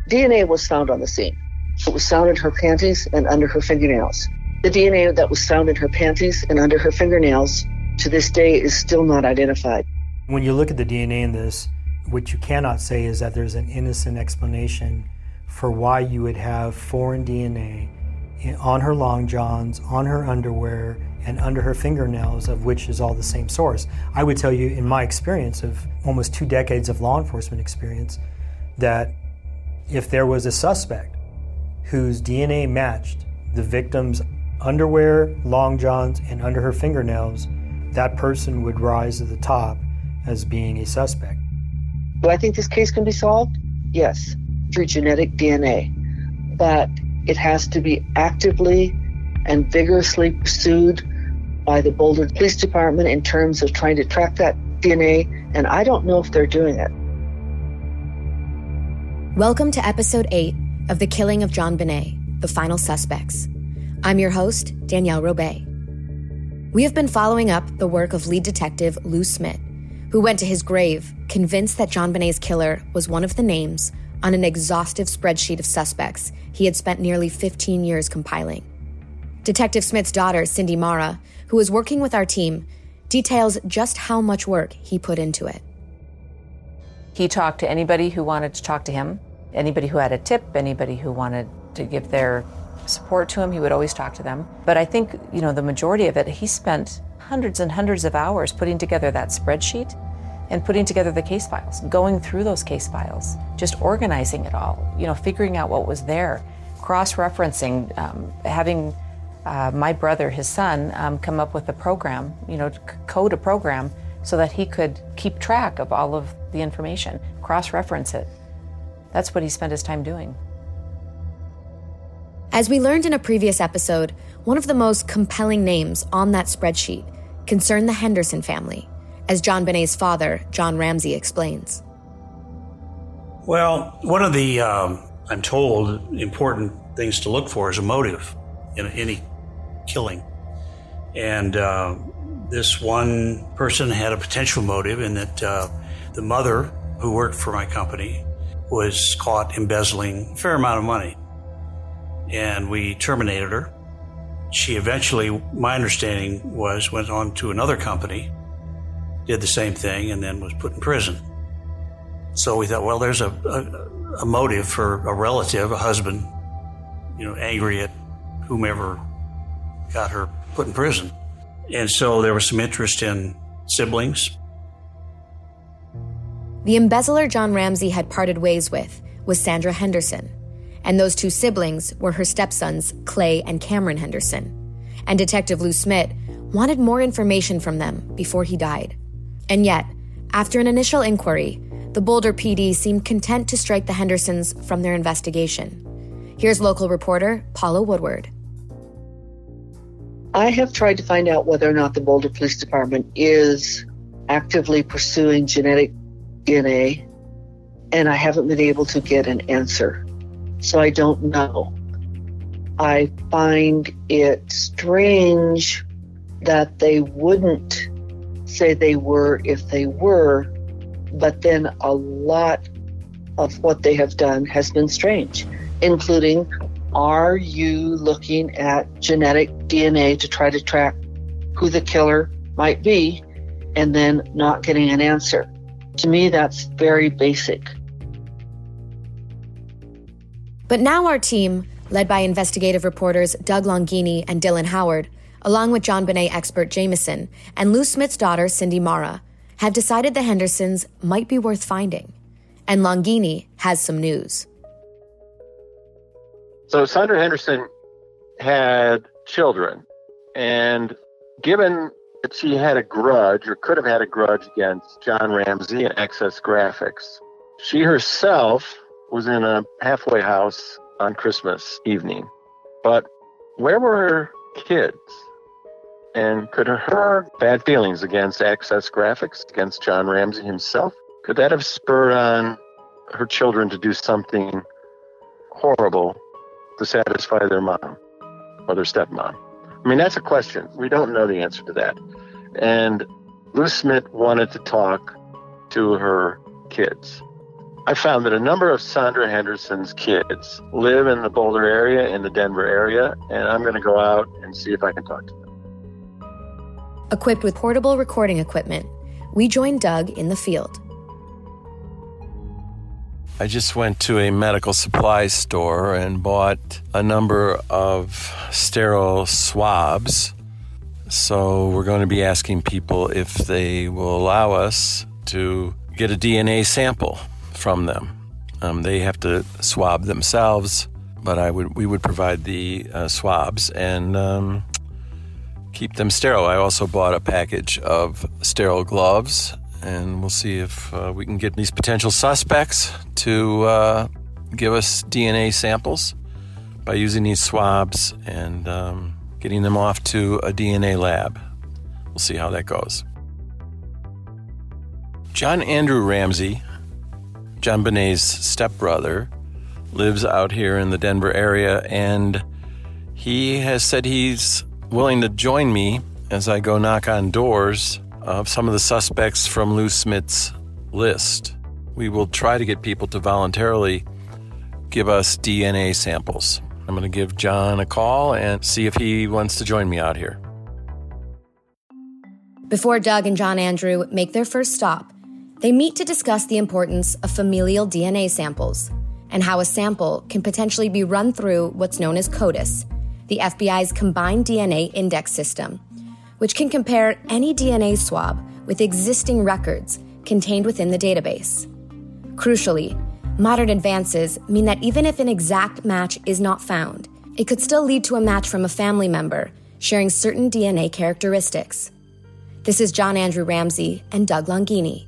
DNA was found on the scene. It was found in her panties and under her fingernails. The DNA that was found in her panties and under her fingernails to this day is still not identified. When you look at the DNA in this, what you cannot say is that there's an innocent explanation for why you would have foreign DNA on her long johns, on her underwear, and under her fingernails, of which is all the same source. I would tell you, in my experience of almost 2 decades of law enforcement experience, that if there was a suspect whose DNA matched the victim's underwear, long johns, and under her fingernails, that person would rise to the top as being a suspect. Do I think this case can be solved? Yes, through genetic DNA. But it has to be actively and vigorously pursued by the Boulder Police Department in terms of trying to track that DNA, and I don't know if they're doing it. Welcome to Episode 8 of The Killing of JonBenét, The Final Suspects. I'm your host, Danielle Robay. We have been following up the work of lead detective Lou Smit, who went to his grave convinced that JonBenét's killer was one of the names on an exhaustive spreadsheet of suspects he had spent nearly 15 years compiling. Detective Smith's daughter, Cindy Mara, who was working with our team, details just how much work he put into it. He talked to anybody who wanted to talk to him, anybody who had a tip, anybody who wanted to give their support to him, he would always talk to them. But I think, the majority of it, he spent hundreds and hundreds of hours putting together that spreadsheet and putting together the case files, going through those case files, just organizing it all, figuring out what was there, cross-referencing, having my brother, his son, come up with a program, code a program so that he could keep track of all of the information, cross-reference it. That's what he spent his time doing. As we learned in a previous episode, one of the most compelling names on that spreadsheet concerned the Henderson family, as JonBenét's father, John Ramsey, explains. Well, one of the, I'm told, important things to look for is a motive in any killing. And this one person had a potential motive in that the mother, who worked for my company, was caught embezzling a fair amount of money. And we terminated her. She eventually, my understanding was, went on to another company, did the same thing, and then was put in prison. So we thought, well, there's a motive for a relative, a husband, angry at whomever got her put in prison. And so there was some interest in siblings. The embezzler John Ramsey had parted ways with was Sandra Henderson, and those two siblings were her stepsons, Clay and Cameron Henderson. And Detective Lou Smit wanted more information from them before he died. And yet, after an initial inquiry, the Boulder PD seemed content to strike the Hendersons from their investigation. Here's local reporter Paula Woodward. I have tried to find out whether or not the Boulder Police Department is actively pursuing genetic DNA, and I haven't been able to get an answer. So I don't know. I find it strange that they wouldn't say they were if they were, but then a lot of what they have done has been strange, including, are you looking at genetic DNA to try to track who the killer might be and then not getting an answer? To me, that's very basic. But now our team, led by investigative reporters Doug Longini and Dylan Howard, along with JonBenét expert Jameson and Lou Smith's daughter, Cindy Mara, have decided the Hendersons might be worth finding. And Longini has some news. So Sandra Henderson had children, and given that she had a grudge, or could have had a grudge against John Ramsey and Access Graphics, she herself was in a halfway house on Christmas evening. But where were her kids? And could her bad feelings against Access Graphics, against John Ramsey himself, could that have spurred on her children to do something horrible to satisfy their mom or their stepmom? I mean, that's a question. We don't know the answer to that. And Lou Smit wanted to talk to her kids. I found that a number of Sandra Henderson's kids live in the Boulder area, in the Denver area, and I'm going to go out and see if I can talk to them. Equipped with portable recording equipment, we joined Doug in the field. I just went to a medical supply store and bought a number of sterile swabs. So we're going to be asking people if they will allow us to get a DNA sample from them. They have to swab themselves, but we would provide the swabs and keep them sterile. I also bought a package of sterile gloves, and we'll see if we can get these potential suspects to give us DNA samples by using these swabs and getting them off to a DNA lab. We'll see how that goes. John Andrew Ramsey, JonBenét's stepbrother, lives out here in the Denver area, and he has said he's willing to join me as I go knock on doors of some of the suspects from Lou Smith's list. We will try to get people to voluntarily give us DNA samples. I'm going to give John a call and see if he wants to join me out here. Before Doug and John Andrew make their first stop, they meet to discuss the importance of familial DNA samples and how a sample can potentially be run through what's known as CODIS, the FBI's combined DNA index system, which can compare any DNA swab with existing records contained within the database. Crucially, modern advances mean that even if an exact match is not found, it could still lead to a match from a family member sharing certain DNA characteristics. This is John Andrew Ramsey and Doug Longini.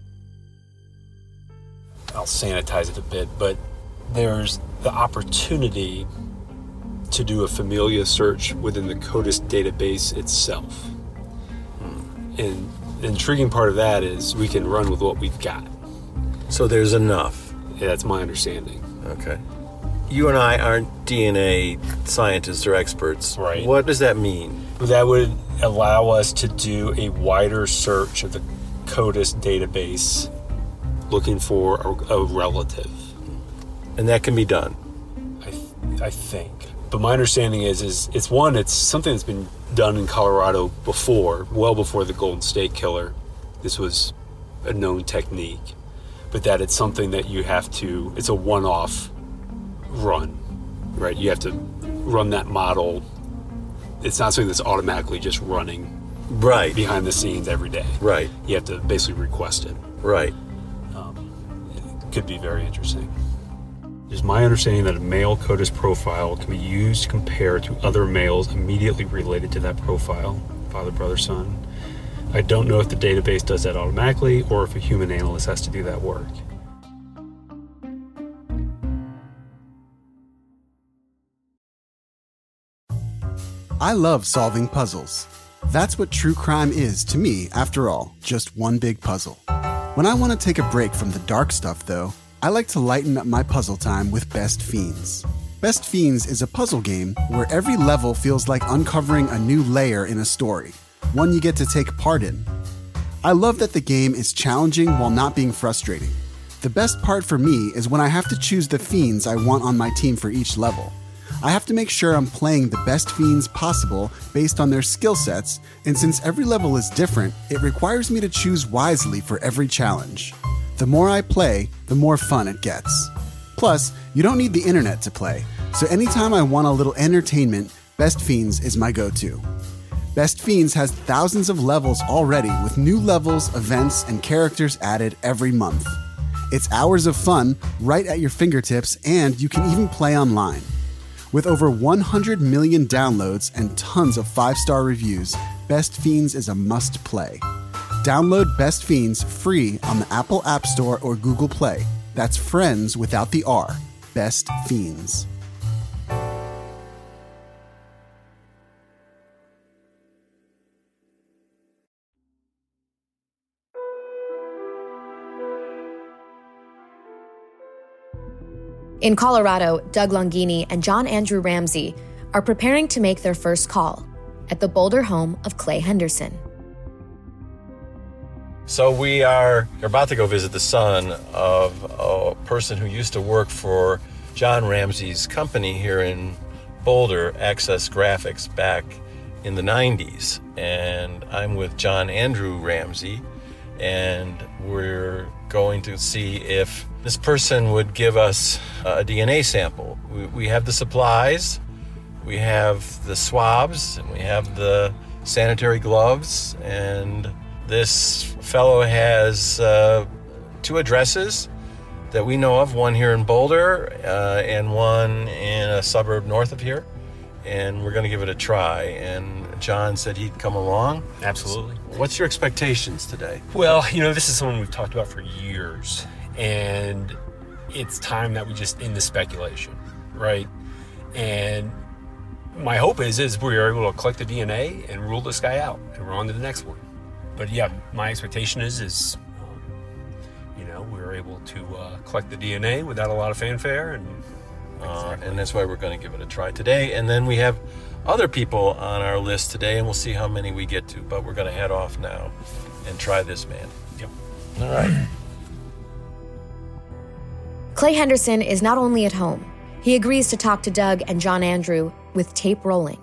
I'll sanitize it a bit, but there's the opportunity to do a familia search within the CODIS database itself. And the intriguing part of that is we can run with what we've got. So there's enough. Yeah, that's my understanding. Okay. You and I aren't DNA scientists or experts. Right. What does that mean? That would allow us to do a wider search of the CODIS database looking for a relative. And that can be done? I think. But my understanding is it's something that's been done in Colorado before, well before the Golden State Killer. This was a known technique. But that it's something that it's a one-off run, right? You have to run that model. It's not something that's automatically just running right behind the scenes every day. Right. You have to basically request it. Right. It could be very interesting. It's my understanding that a male CODIS profile can be used to compare to other males immediately related to that profile, father, brother, son. I don't know if the database does that automatically or if a human analyst has to do that work. I love solving puzzles. That's what true crime is to me, after all, just one big puzzle. When I want to take a break from the dark stuff, though, I like to lighten up my puzzle time with Best Fiends. Best Fiends is a puzzle game where every level feels like uncovering a new layer in a story, one you get to take part in. I love that the game is challenging while not being frustrating. The best part for me is when I have to choose the fiends I want on my team for each level. I have to make sure I'm playing the best fiends possible based on their skill sets, and since every level is different, it requires me to choose wisely for every challenge. The more I play, the more fun it gets. Plus, you don't need the internet to play, so anytime I want a little entertainment, Best Fiends is my go-to. Best Fiends has thousands of levels already, with new levels, events, and characters added every month. It's hours of fun right at your fingertips, and you can even play online. With over 100 million downloads and tons of 5-star reviews, Best Fiends is a must-play. Download Best Fiends free on the Apple App Store or Google Play. That's friends without the R. Best Fiends. In Colorado, Doug Longini and John Andrew Ramsey are preparing to make their first call at the Boulder home of Clay Henderson. So we are about to go visit the son of a person who used to work for John Ramsey's company here in Boulder, Access Graphics, back in the 90s. And I'm with John Andrew Ramsey, and we're going to see if this person would give us a DNA sample. We have the supplies, we have the swabs, and we have the sanitary gloves, and this fellow has 2 addresses that we know of, one here in Boulder and one in a suburb north of here, and we're going to give it a try. And John said he'd come along. Absolutely. What's your expectations today? Well, this is someone we've talked about for years, and it's time that we just end the speculation, right? And my hope is we are able to collect the DNA and rule this guy out, and we're on to the next one. But yeah, my expectation is we were able to collect the DNA without a lot of fanfare, and that's why we're going to give it a try today. And then we have other people on our list today, and we'll see how many we get to. But we're going to head off now and try this man. Yep. All right. Clay Henderson is not only at home, he agrees to talk to Doug and John Andrew with tape rolling.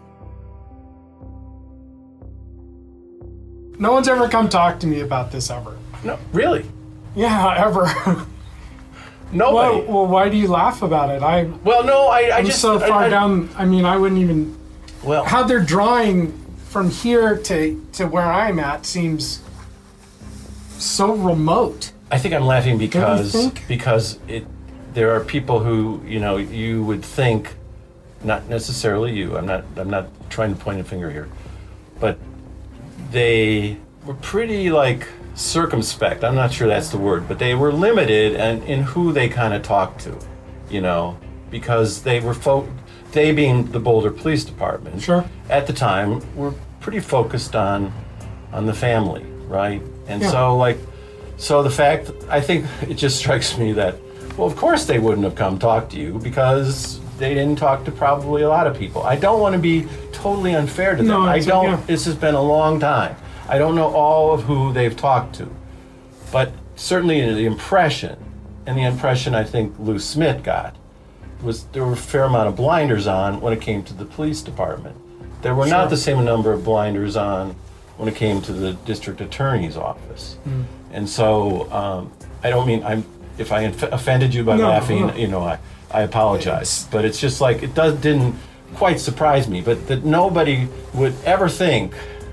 No one's ever come talk to me about this ever. No, really? Yeah, ever. Nobody. Well, why do you laugh about it? I'm just so far down. I mean, I wouldn't even. Well, how they're drawing from here to where I'm at seems so remote. I think I'm laughing because there are people who you would think, not necessarily you. I'm not trying to point a finger here, but they were pretty circumspect. I'm not sure that's the word, but they were limited in who they kind of talked to, because they were they being the Boulder Police Department. Sure. At the time, were pretty focused on the family, right? And so the fact, I think it just strikes me that, well, of course they wouldn't have come talk to you because they didn't talk to probably a lot of people. I don't want to be totally unfair to them. This has been a long time. I don't know all of who they've talked to, but certainly the impression I think Lou Smith got was there were a fair amount of blinders on when it came to the police department. There were not the same number of blinders on when it came to the district attorney's office. Mm. And so I don't mean if I offended you by laughing, I apologize. But it's just didn't quite surprise me, but that nobody would ever think,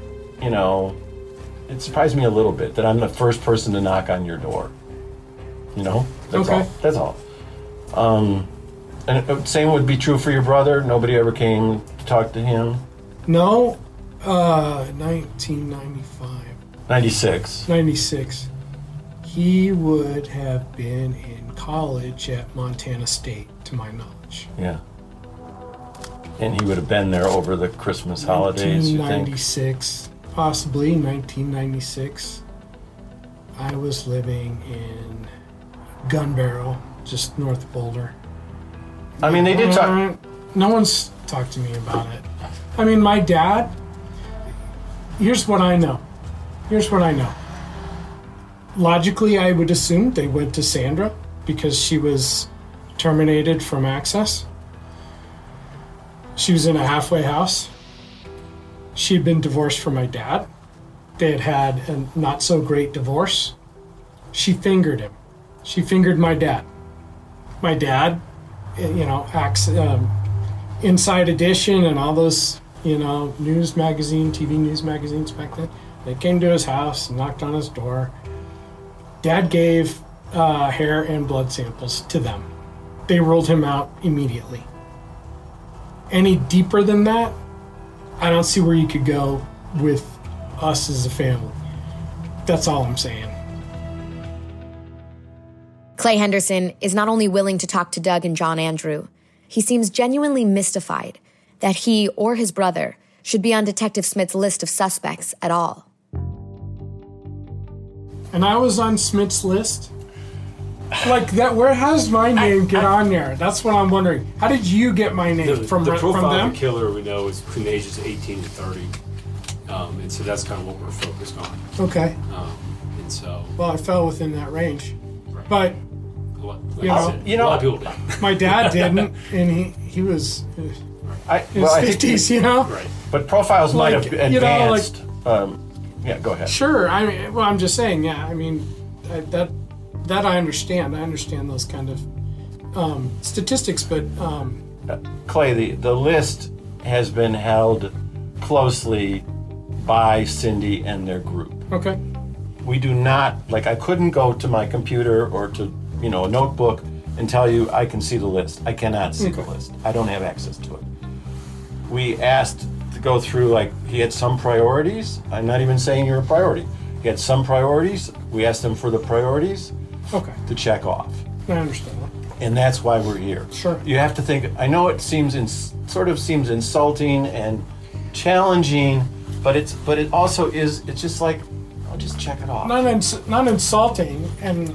it surprised me a little bit that I'm the first person to knock on your door. That's all. And same would be true for your brother. Nobody ever came to talk to him. No, 1995. 96. 96. He would have been in college at Montana State, to my knowledge. Yeah. And he would have been there over the Christmas holidays, you think? 1996, possibly 1996. I was living in Gun Barrel, just north of Boulder. I mean, they did talk. No one's talked to me about it. I mean, my dad, here's what I know. Logically, I would assume they went to Sandra because she was terminated from Access. She was in a halfway house. She had been divorced from my dad. They had had a not so great divorce. She fingered him. She fingered my dad. My dad, Inside Edition and all those, news magazine, TV news magazines back then. They came to his house, knocked on his door. Dad gave hair and blood samples to them. They ruled him out immediately. Any deeper than that, I don't see where you could go with us as a family. That's all I'm saying. Clay Henderson is not only willing to talk to Doug and John Andrew, he seems genuinely mystified that he or his brother should be on Detective Smith's list of suspects at all. And I was on Smith's list? Where has my name get on there? That's what I'm wondering. How did you get my name? The from profile them? of the killer we know is between ages 18 to 30. And so that's kind of what we're focused on. Okay. And so, Well, I fell within that range, but a lot You know, of people did. my dad didn't, and he was in his I think 50s, you know? Right. but profiles might Like, have you know, advanced. Yeah, go ahead. Sure. I mean, well, I'm just saying. Yeah. I mean, that I understand. I understand those kind of statistics, but Clay, the list has been held closely by Cindy and their group. okay. We do not, like, I couldn't go to my computer or to, a notebook and tell you I can see the list. I cannot see the list. I don't have access to it. We asked to go through, like, he had some priorities. I'm not even saying you're a priority. He had some priorities. We asked him for the priorities Okay. to check off. I understand that. And that's why we're here. Sure. You have to think, I know it seems seems insulting and challenging, but it also is, it's just like, I'll just check it off. Not insulting, and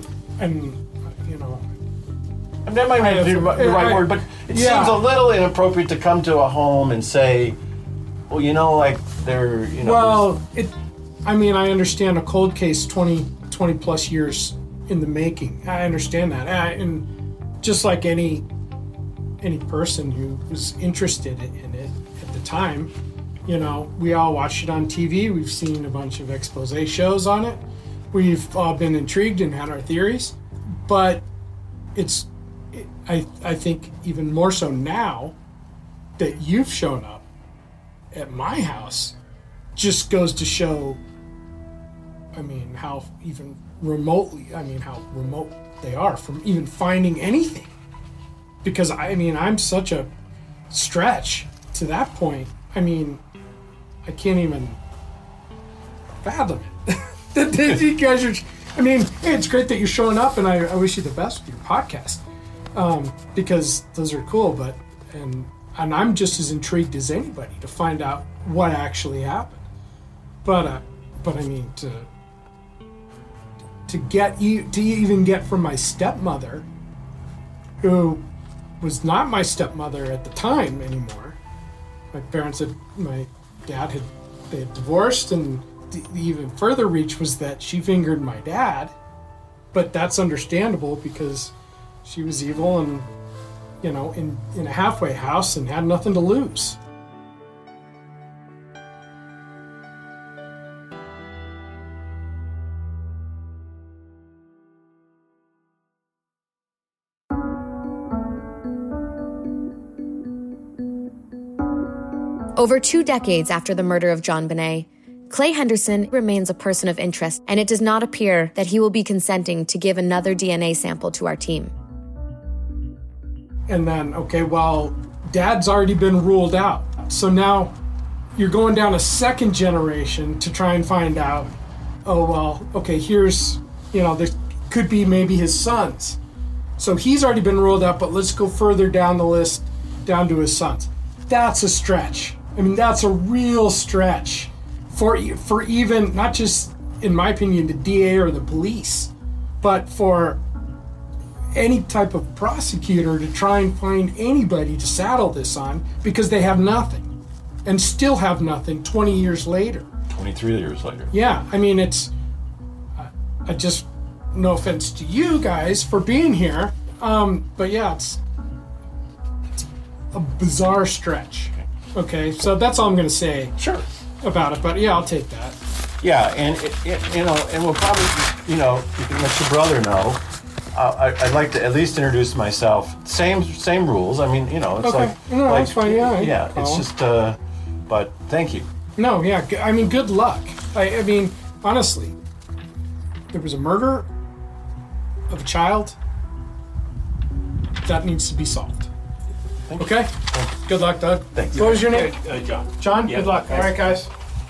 And that might not be the right word, but it seems a little inappropriate to come to a home and say, well, like they're, Well, I understand a cold case 20 plus years in the making. I understand that. And just like any person who was interested in it at the time, we all watched it on TV. We've seen a bunch of expose shows on it. We've all been intrigued and had our theories. But I think even more so now that you've shown up at my house just goes to show, how even remotely, how remote they are from even finding anything. Because, I'm such a stretch to that point. I can't even fathom it. That you guys are, hey, it's great that you're showing up, and I wish you the best with your podcast. Because those are cool, and I'm just as intrigued as anybody to find out what actually happened. But to even get from my stepmother, who was not my stepmother at the time anymore. My dad had divorced, and the even further reach was that she fingered my dad. But that's understandable because she was evil and, in a halfway house and had nothing to lose. Over 2 decades after the murder of John Benet, Clay Henderson remains a person of interest, and it does not appear that he will be consenting to give another DNA sample to our team. And then, Dad's already been ruled out. So now you're going down a second generation to try and find out, here's, there could be maybe his sons. So he's already been ruled out, but let's go further down the list, down to his sons. That's a stretch. That's a real stretch for even, not just, in my opinion, the DA or the police, but for any type of prosecutor to try and find anybody to saddle this on, because they have nothing and still have nothing 20 years later. 23 years later. Yeah, it's, I just, no offense to you guys for being here, but yeah, it's a bizarre stretch. Okay, so that's all I'm going to say. Sure. About it, but yeah, I'll take that. Yeah, and and we'll probably, you can let your brother know. I'd like to at least introduce myself. Same rules. It's okay. That's fine. Yeah. Yeah, it's just. But thank you. No, yeah. Good luck. Honestly, there was a murder of a child that needs to be solved. Okay? Good luck, Doug. Thank you. What was your name? John. John? Yeah, good luck. thanks. All right, guys.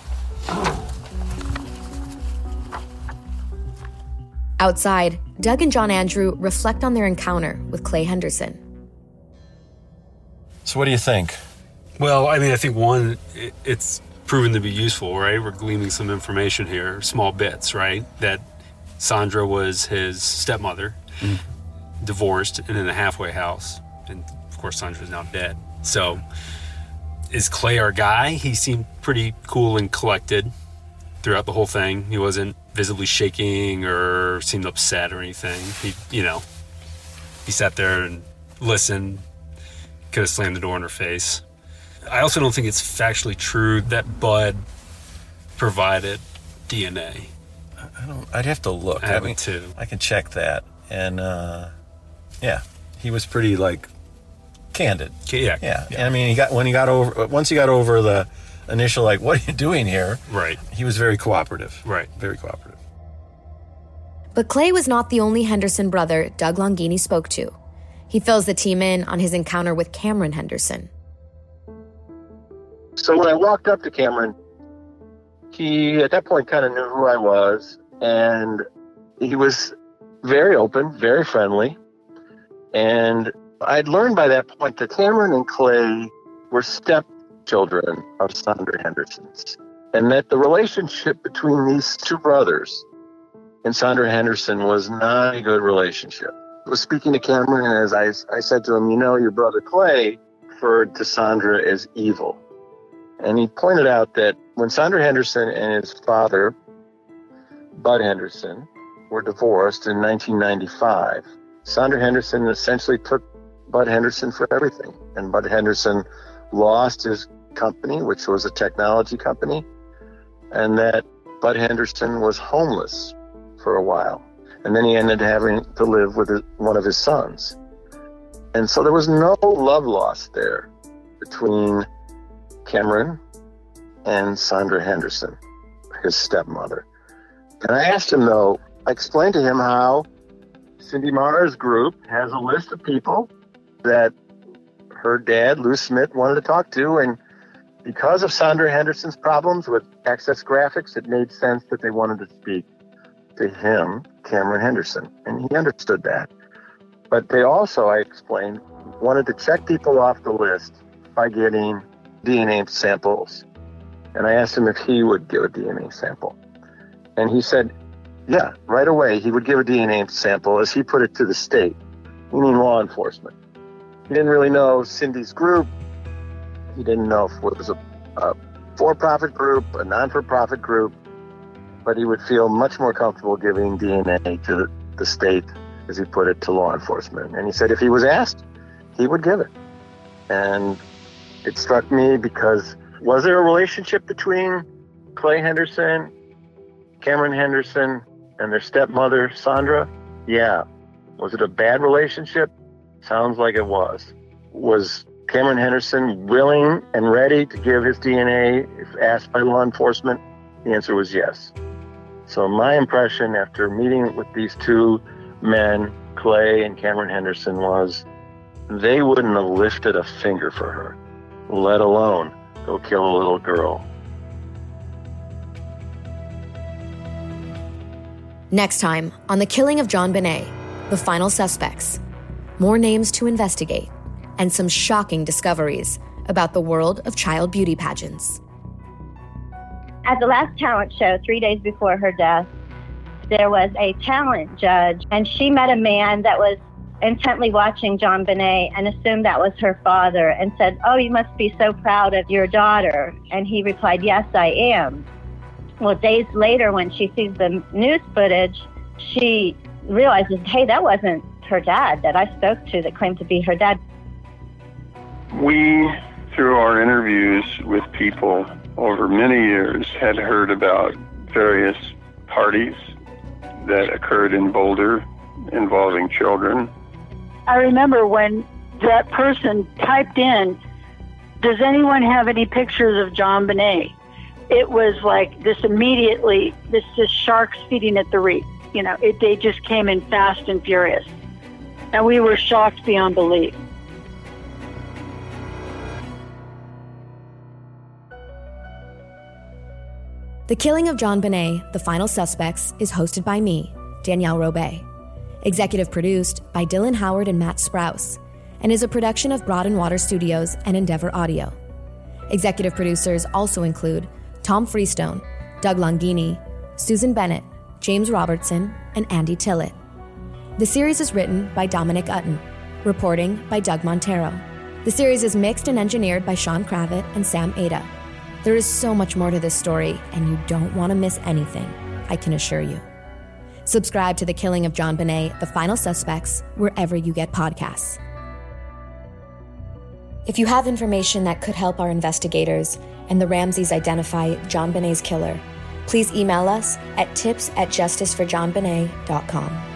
Outside, Doug and John Andrew reflect on their encounter with Clay Henderson. So what do you think? Well, I think one, it's proven to be useful, right? We're gleaning some information here, small bits, right? That Sandra was his stepmother, divorced and in a halfway house. And of course, Sandra's now dead. So is Clay our guy? He seemed pretty cool and collected throughout the whole thing. He wasn't visibly shaking or seemed upset or anything. He sat there and listened, could have slammed the door in her face. I also don't think it's factually true that Bud provided DNA. I'd have to look. I haven't too. I can check that. And, he was pretty, candid. Yeah. I mean, once he got over the initial, what are you doing here? Right. He was very cooperative. Right. Very cooperative. But Clay was not the only Henderson brother Doug Longini spoke to. He fills the team in on his encounter with Cameron Henderson. So when I walked up to Cameron, he, at that point, kind of knew who I was, and he was very open, very friendly, and I'd learned by that point that Cameron and Clay were stepchildren of Sandra Henderson's, and that the relationship between these two brothers and Sandra Henderson was not a good relationship. I was speaking to Cameron, and as I said to him, your brother Clay referred to Sandra as evil. And he pointed out that when Sandra Henderson and his father, Bud Henderson, were divorced in 1995, Sandra Henderson essentially took Bud Henderson for everything. And Bud Henderson lost his company, which was a technology company, and that Bud Henderson was homeless for a while. And then he ended having to live with one of his sons. And so there was no love lost there between Cameron and Sandra Henderson, his stepmother. And I asked him, though, I explained to him how Cindy Marr's group has a list of people that her dad, Lou Smith, wanted to talk to. And because of Sandra Henderson's problems with Access Graphics, it made sense that they wanted to speak to him, Cameron Henderson. And he understood that. But they also, I explained, wanted to check people off the list by getting DNA samples. And I asked him if he would give a DNA sample. And he said, yeah, right away he would give a DNA sample, as he put it, to the state, meaning law enforcement. He didn't really know Cindy's group. He didn't know if it was a for-profit group, a non-for-profit group, but he would feel much more comfortable giving DNA to the state, as he put it, to law enforcement. And he said if he was asked, he would give it. And it struck me because, was there a relationship between Clay Henderson, Cameron Henderson, and their stepmother, Sandra? Yeah. Was it a bad relationship? Sounds like it was. Was Cameron Henderson willing and ready to give his DNA if asked by law enforcement? The answer was yes. So my impression after meeting with these two men, Clay and Cameron Henderson, was they wouldn't have lifted a finger for her, let alone go kill a little girl. Next time on The Killing of JonBenét, The Final Suspects. More names to investigate and some shocking discoveries about the world of child beauty pageants. At the last talent show, 3 days before her death, there was a talent judge, and she met a man that was intently watching JonBenét and assumed that was her father and said, "Oh, you must be so proud of your daughter." And he replied, "Yes, I am." Well, days later, when she sees the news footage, she realizes, hey, that wasn't her dad that I spoke to that claimed to be her dad. We, through our interviews with people over many years, had heard about various parties that occurred in Boulder involving children. I remember when that person typed in, "Does anyone have any pictures of JonBenét?" It was like this immediately, this is sharks feeding at the reef. You know, they just came in fast and furious. And we were shocked beyond belief. The Killing of JonBenét, The Final Suspects, is hosted by me, Danielle Robay. Executive produced by Dylan Howard and Matt Sprouse, and is a production of Broad and Water Studios and Endeavor Audio. Executive producers also include Tom Freestone, Doug Longini, Susan Bennett, James Robertson, and Andy Tillett. The series is written by Dominic Utton, reporting by Doug Montero. The series is mixed and engineered by Sean Kravitz and Sam Ada. There is so much more to this story, and you don't want to miss anything. I can assure you. Subscribe to The Killing of JonBenét, The Final Suspects, wherever you get podcasts. If you have information that could help our investigators and the Ramseys identify JonBenét's killer, please email us at tips@justiceforjohnbenet.com.